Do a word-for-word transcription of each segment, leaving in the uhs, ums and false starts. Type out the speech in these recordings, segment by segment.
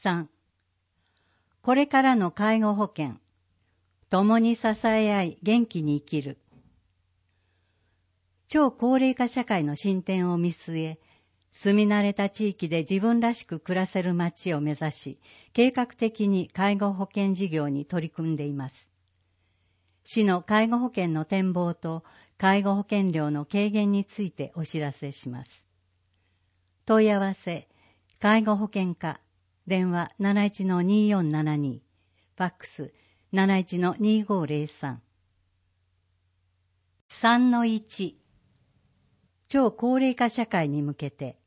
さん、これからの介護保険、共に支え合い元気に生きる。超高齢化社会の進展を見据え、住み慣れた地域で自分らしく暮らせる街を目指し、計画的に介護保険事業に取り組んでいます。市の介護保険の展望と介護保険料の軽減についてお知らせします。問い合わせ、介護保険課、電話 なないちのにーよんななに、ファックス なないちのにーごーぜろさん。さんのいち、超高齢化社会に向けて、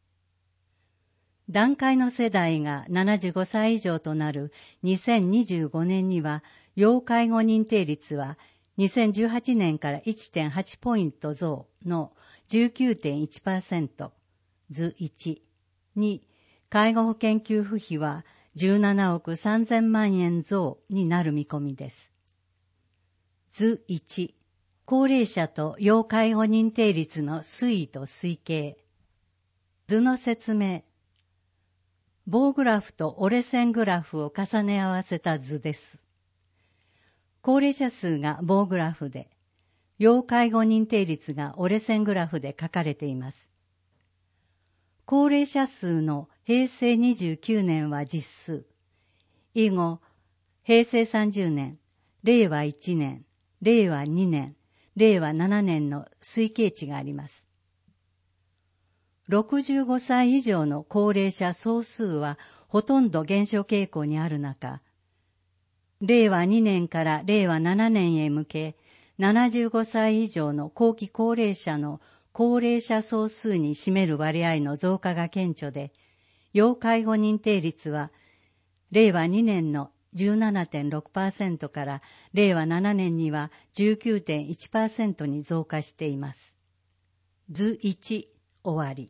団塊の世代がななじゅうごさい以上となるにせんにじゅうごねんには、要介護認定率はにせんじゅうはちねんから いってんはち ポイント増の じゅうきゅうてんいちパーセント、図いち。に、介護保険給付費はじゅうななおくさんぜんまんえん増になる見込みです。図いち、高齢者と要介護認定率の推移と推計。図の説明。棒グラフと折れ線グラフを重ね合わせた図です。高齢者数が棒グラフで、要介護認定率が折れ線グラフで書かれています。高齢者数のへいせいにじゅうきゅうねんは実数。以後、へいせいさんじゅうねん、れいわいちねん、れいわにねん、れいわななねんの推計値があります。ろくじゅうごさい以上の高齢者総数はほとんど減少傾向にある中、れいわにねんかられいわななねんへ向け、ななじゅうごさい以上の後期高齢者の高齢者総数に占める割合の増加が顕著で、要介護認定率は、れいわにねんの じゅうななてんろくパーセント かられいわななねんには じゅうきゅうてんいちパーセント に増加しています。図いち、終わり。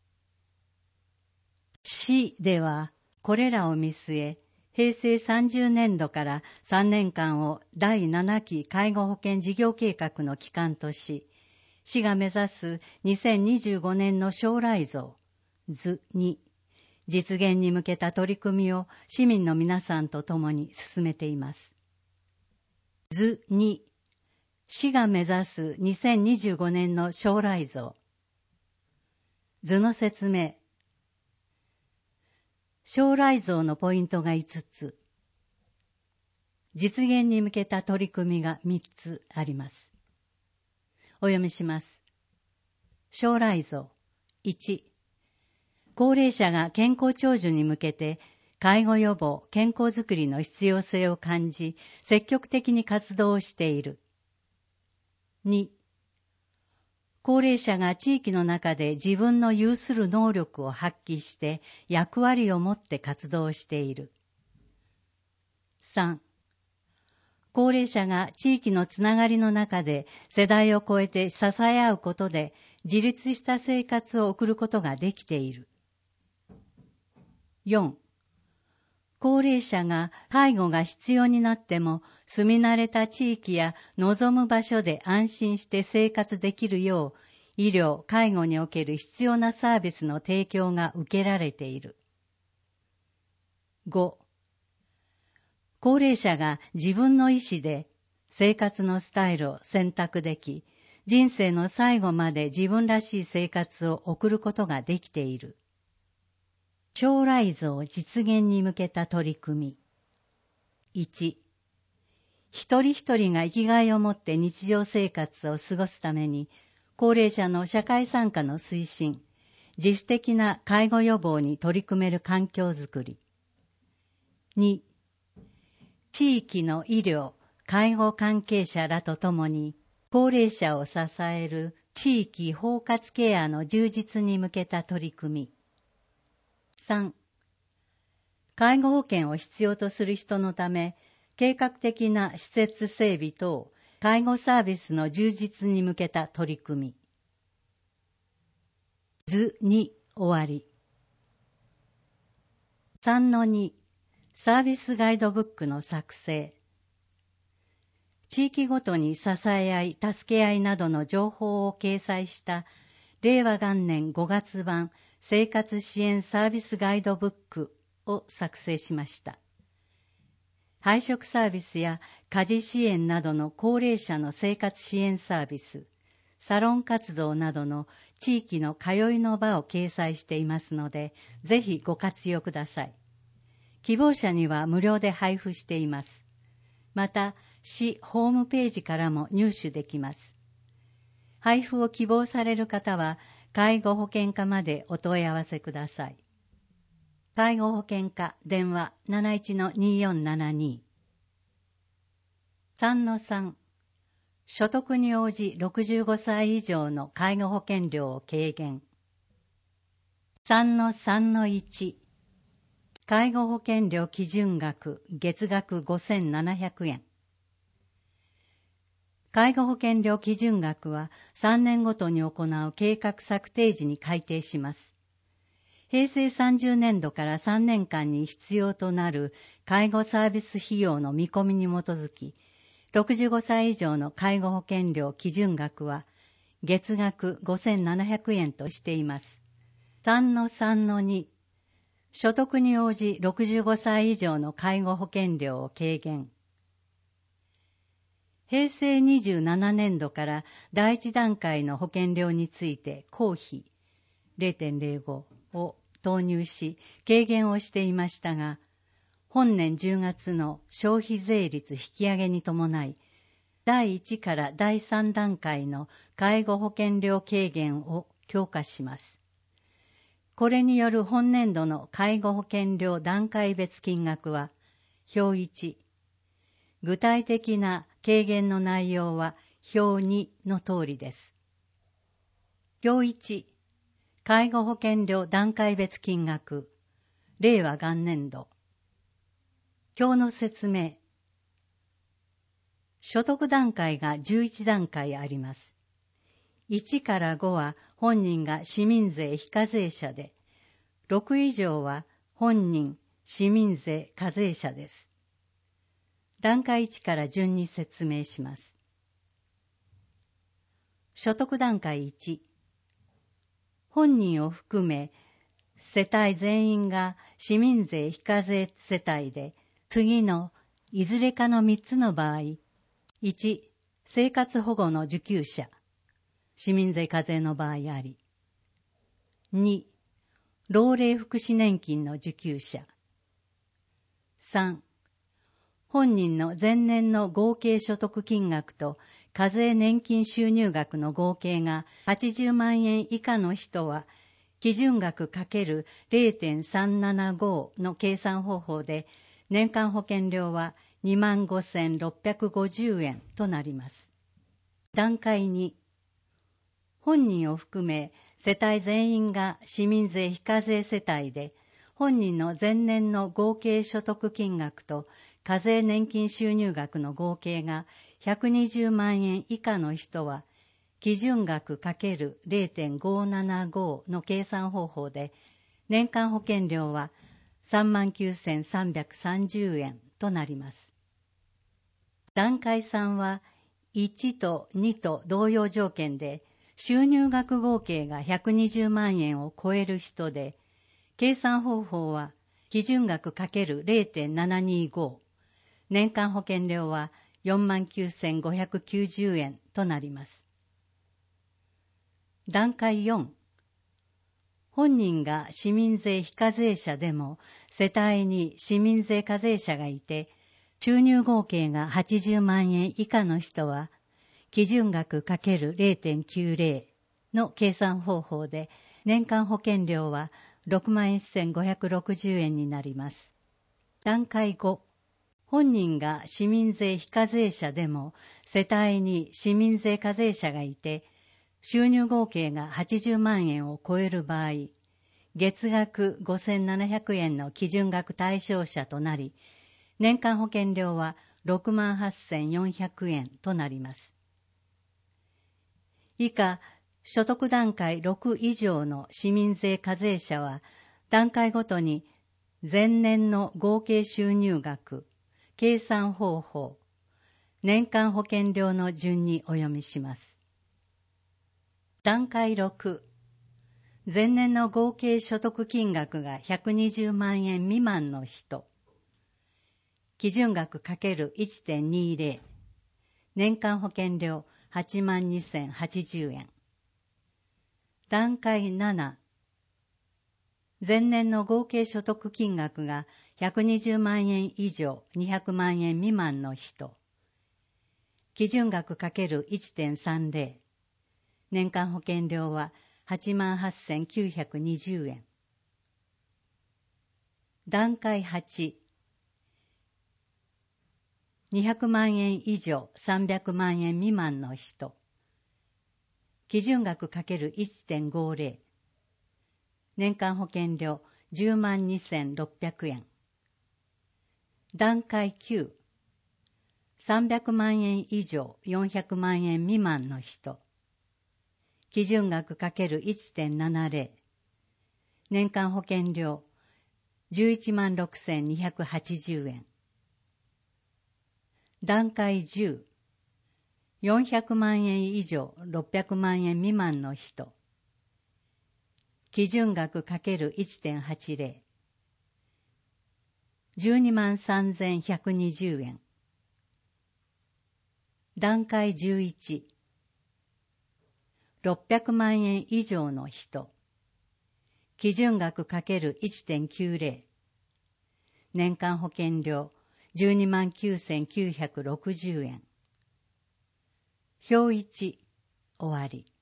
市では、これらを見据え、へいせいさんじゅうねんどからさんねんかんをだいななき介護保険事業計画の期間とし、市が目指すにせんにじゅうごねんの将来像、図に、実現に向けた取り組みを市民の皆さんと共に進めています。図に、市が目指すにせんにじゅうごねんの将来像。図の説明。将来像のポイントがいつつ、実現に向けた取り組みがみっつあります。お読みします。将来像。いち、高齢者が健康長寿に向けて介護予防、健康づくりの必要性を感じ、積極的に活動をしている。に、高齢者が地域の中で自分の有する能力を発揮して役割を持って活動している。さん、高齢者が地域のつながりの中で世代を超えて支え合うことで自立した生活を送ることができている。よん、高齢者が介護が必要になっても住み慣れた地域や望む場所で安心して生活できるよう医療・介護における必要なサービスの提供が受けられている。ご、高齢者が自分の意思で生活のスタイルを選択でき、人生の最後まで自分らしい生活を送ることができている。将来像実現に向けた取り組み。いち、一人一人が生きがいを持って日常生活を過ごすために、高齢者の社会参加の推進、自主的な介護予防に取り組める環境づくり。に、地域の医療、介護関係者らとともに、高齢者を支える地域包括ケアの充実に向けた取り組み。さん、介護保険を必要とする人のため、計画的な施設整備等、介護サービスの充実に向けた取り組み。図に終わり。さんのに、サービスガイドブックの作成。地域ごとに支え合い、助け合いなどの情報を掲載したれいわがんねんごがつばん生活支援サービスガイドブックを作成しました。配食サービスや家事支援などの高齢者の生活支援サービス、サロン活動などの地域の通いの場を掲載していますので、ぜひご活用ください。希望者には無料で配布しています。また、市ホームページからも入手できます。配布を希望される方は、介護保険課までお問い合わせください。介護保険課電話 なないちのにーよんななに。さんのさん、所得に応じろくじゅうごさい以上の介護保険料を軽減。さんのさんのいち、介護保険料基準額月額ごせんななひゃくえん。介護保険料基準額はさんねんごとに行う計画策定時に改定します。平成さんじゅうねんどからさんねんかんに必要となる介護サービス費用の見込みに基づき、ろくじゅうごさい以上の介護保険料基準額は月額ごせんななひゃくえんとしています。さんのさんのに、所得に応じろくじゅうごさい以上の介護保険料を軽減。平成にじゅうななねんどから第一段階の保険料について公費 ゼロてんゼロご を投入し軽減をしていましたが、本年じゅうがつの消費税率引き上げに伴い、だいいちからだいさん段階の介護保険料軽減を強化します。これによる本年度の介護保険料段階別金額は、表いち、具体的な軽減の内容は表にの通りです。表いち、介護保険料段階別金額、令和元年度。表の説明。所得段階がじゅういち段階あります。いちからごは本人が市民税非課税者で、ろく以上は本人市民税課税者です。段階いちから順に説明します。所得段階いち、本人を含め世帯全員が市民税非課税世帯で、次のいずれかのみっつの場合、いち、生活保護の受給者、市民税課税の場合あり。に、老齢福祉年金の受給者。さん、本人の前年の合計所得金額と課税年金収入額の合計がはちじゅうまんえん以下の人は、基準額 ×ゼロてんさんななご の計算方法で、年間保険料はにまんごせんろっぴゃくごじゅうえんとなります。段階に、本人を含め世帯全員が市民税非課税世帯で、本人の前年の合計所得金額と課税年金収入額の合計がひゃくにじゅうまんえん以下の人は、基準額 ×ゼロてんごななご の計算方法で、年間保険料はさんまんきゅうせんさんびゃくさんじゅうえんとなります。段階さんはいちとにと同様条件で、収入額合計がひゃくにじゅうまんえんを超える人で、計算方法は基準額 ×ゼロてんななにご、年間保険料はよんまんきゅうせんごひゃくきゅうじゅうえんとなります。段階よん、本人が市民税非課税者でも世帯に市民税課税者がいて、収入合計がはちじゅうまんえん以下の人は、基準額 ×ゼロてんきゅうゼロ の計算方法で、年間保険料はろくまんせんごひゃくろくじゅうえんになります。段階ご、本人が市民税非課税者でも世帯に市民税課税者がいて、収入合計がはちじゅうまんえんを超える場合、月額ごせんななひゃくえんの基準額対象者となり、年間保険料はろくまんはっせんよんひゃくえんとなります。以下、所得段階ろく以上の市民税課税者は、段階ごとに前年の合計収入額、計算方法、年間保険料の順にお読みします。段階ろく、 前年の合計所得金額がひゃくにじゅうまんえん未満の人。基準額 かけるいちてんにじゅう。年間保険料はちまんにせんはちじゅうえん。段階なな。前年の合計所得金額がひゃくにじゅうまんえん以上にひゃくまんえん未満の人。基準額 かけるいちてんさんじゅう。年間保険料ははちまんはっせんきゅうひゃくにじゅうえん。段階はち。にひゃくまんえん以上さんびゃくまんえん未満の人。基準額 かけるいちてんごじゅう。年間保険料じゅうまんにせんろっぴゃくえん。段階きゅう。さんびゃくまんえん以上よんひゃくまんえん未満の人。基準額 かけるいちてんななじゅう。年間保険料じゅういちまんろくせんにひゃくはちじゅうえん。段階じゅう。よんひゃくまんえん以上ろっぴゃくまんえん未満の人。基準額 かけるいちてんはちじゅう。じゅうにまんさんぜんひゃくにじゅうえん。段階じゅういち。ろっぴゃくまんえん以上の人。基準額 かけるいちてんきゅうじゅう。年間保険料じゅうにまんきゅうせんきゅうひゃくろくじゅうえん。表いち、終わり。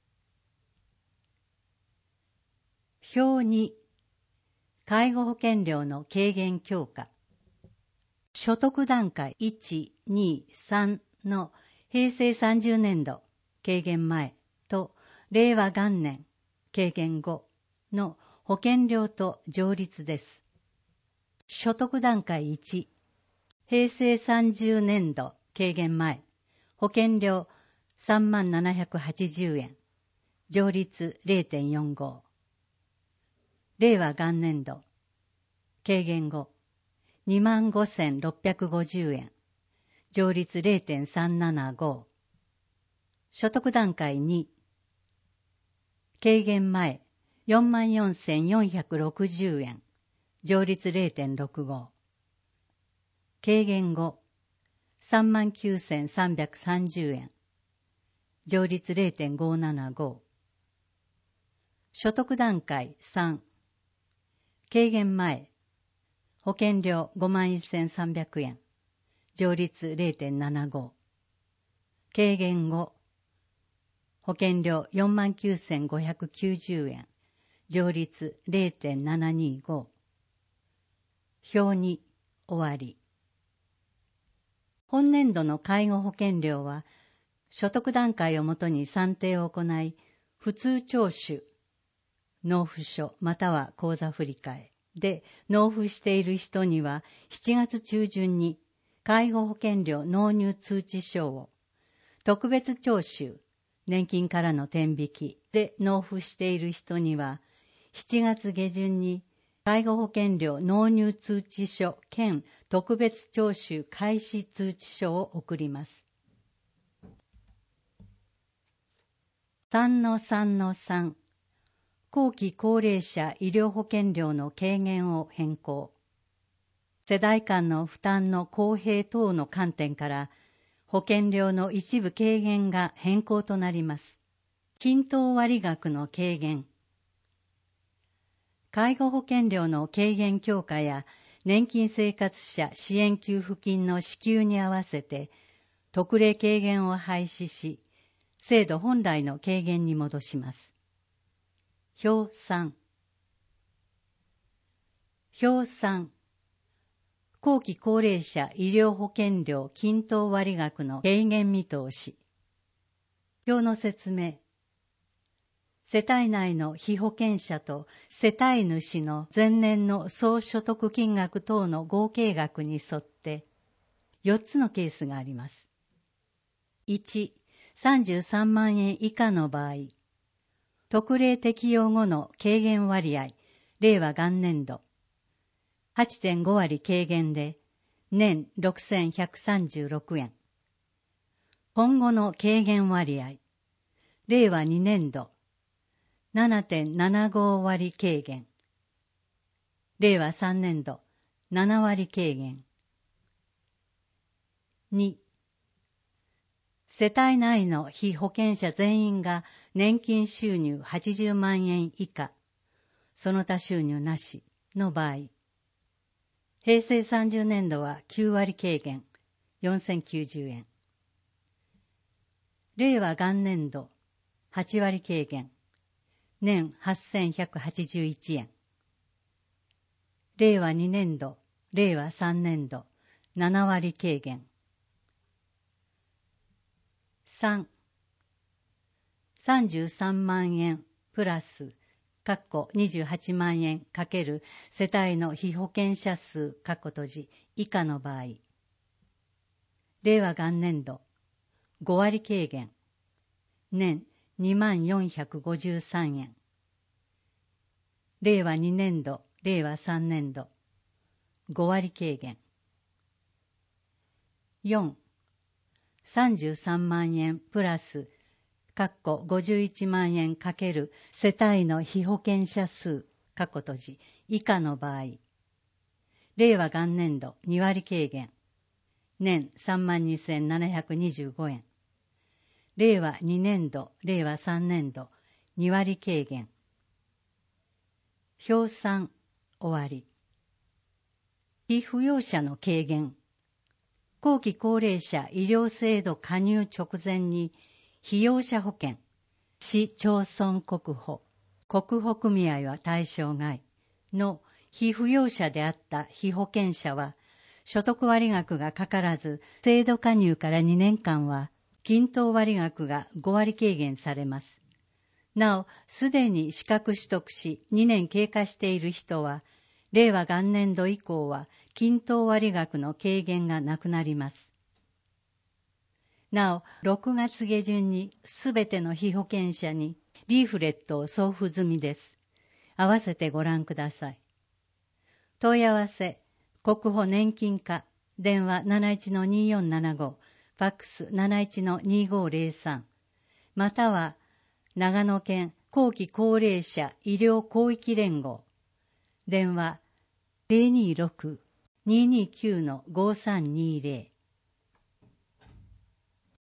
表に、介護保険料の軽減強化。所得段階いち、に、さんの平成さんじゅうねんど軽減前と令和元年軽減後の保険料と上率です。所得段階いち、平成さんじゅうねんど軽減前、保険料さんまんななひゃくはちじゅうえん、上率 れいてんよんご。令和元年度軽減後にまんごせんろっぴゃくごじゅうえん、上率 れいてんさんななご。所得段階に、軽減前よんまんよんせんよんひゃくろくじゅうえん、上率 れいてんろくご。軽減後さんまんきゅうせんさんびゃくさんじゅうえん、上率 れいてんごななご。所得段階さん、軽減前保険料ごまんせんさんびゃくえん、上率 れいてんななご。軽減後保険料よんまんきゅうせんごひゃくきゅうじゅうえん、上率 れいてんななにご。表に、終わり。本年度の介護保険料は所得段階をもとに算定を行い、普通徴収、納付書または口座振替で納付している人にはしちがつ中旬に介護保険料納入通知書を、特別徴収、年金からの天引きで納付している人にはしちがつげじゅんに介護保険料納入通知書兼特別徴収開始通知書を送ります。さんのさんのさん、後期高齢者医療保険料の軽減を変更。世代間の負担の公平等の観点から保険料の一部軽減が変更となります。均等割額の軽減。介護保険料の軽減強化や年金生活者支援給付金の支給に合わせて特例軽減を廃止し、制度本来の軽減に戻します。表さん。表さん。後期高齢者医療保険料均等割額の軽減見通し。表の説明。世帯内の被保険者と世帯主の前年の総所得金額等の合計額に沿ってよっつのケースがあります。いち、さんじゅうさんまんえん以下の場合、特例適用後の軽減割合、令和元年度、はちてんごわり軽減で年ろくせんひゃくさんじゅうろくえん。今後の軽減割合、令和にねんど、 ななてんななご 割軽減。れいわさんねんどなな割軽減。に、世帯内の被保険者全員が年金収入はちじゅうまんえん以下、その他収入なしの場合、へいせいさんじゅうねんどはきゅう割軽減、よんせんきゅうじゅうえん。れいわ元年度はち割軽減、年はっせんひゃくはちじゅういちえん。れいわにねんど、れいわさんねんどなな割軽減。さん、さんじゅうさんまんえんプラスかっこにじゅうはちまんえんかける世帯の被保険者数かっこ閉じ以下の場合、れいわ元年度ご割軽減、年にまんよんひゃくごじゅうさんえん。れいわにねんど、れいわさんねんどご割軽減。よん、さんじゅうさんまんえんプラスかっこごじゅういちまんえんかける世帯の被保険者数かっこ閉じ以下の場合、れいわ元年度に割軽減、年さんまんにせんななひゃくにじゅうごえん。れいわにねんど、れいわさんねんどに割軽減。表さん終わり。被扶養者の軽減。後期高齢者医療制度加入直前に被用者保険、市町村国保、国保組合は対象外の被扶養者であった被保険者は、所得割額がかからず、制度加入からにねんかんは、均等割額がご割軽減されます。なお、すでに資格取得しにねん経過している人は、れいわ元年度以降は均等割額の軽減がなくなります。なお、ろくがつ下旬にすべての被保険者にリーフレットを送付済みです。合わせてご覧ください。問い合わせ、国保年金課、電話 なないちのによんななご、ファックス なないちのにごぜろさん、または長野県後期高齢者医療広域連合、電話 ゼロにーろく にーにーきゅう ごさんにーぜろ